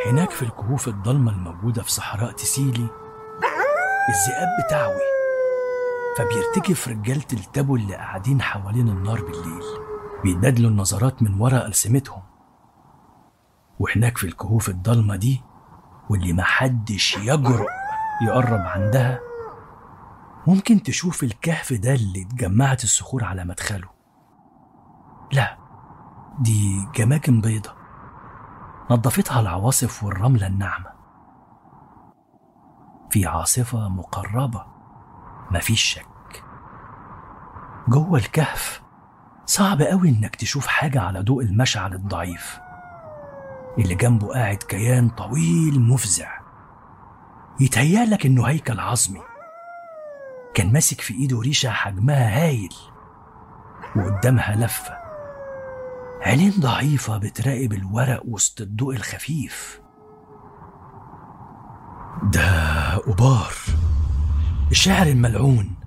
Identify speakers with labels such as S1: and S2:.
S1: هناك في الكهوف الضلمة الموجودة في صحراء تسيلي الذئاب بتعوي، فبيرتجف رجالة التابو اللي قاعدين حوالين النار بالليل بيتبادلوا النظرات من ورا ألسمتهم. وهناك في الكهوف الضلمة دي واللي محدش يجرؤ يقرب عندها، ممكن تشوف الكهف ده اللي اتجمعت الصخور على مدخله. لا، دي جماكن بيضة نظفتها العواصف والرملة الناعمة. في عاصفة مقربة مفيش شك. جوه الكهف صعب قوي انك تشوف حاجة على ضوء المشعل الضعيف اللي جنبه قاعد كيان طويل مفزع، يتهيألك انه هيكل عظمي كان ماسك في ايده ريشة حجمها هايل، وقدامها لفة عينين ضعيفة بتراقب الورق وسط الضوء الخفيف. ده أبار الشاعر الملعون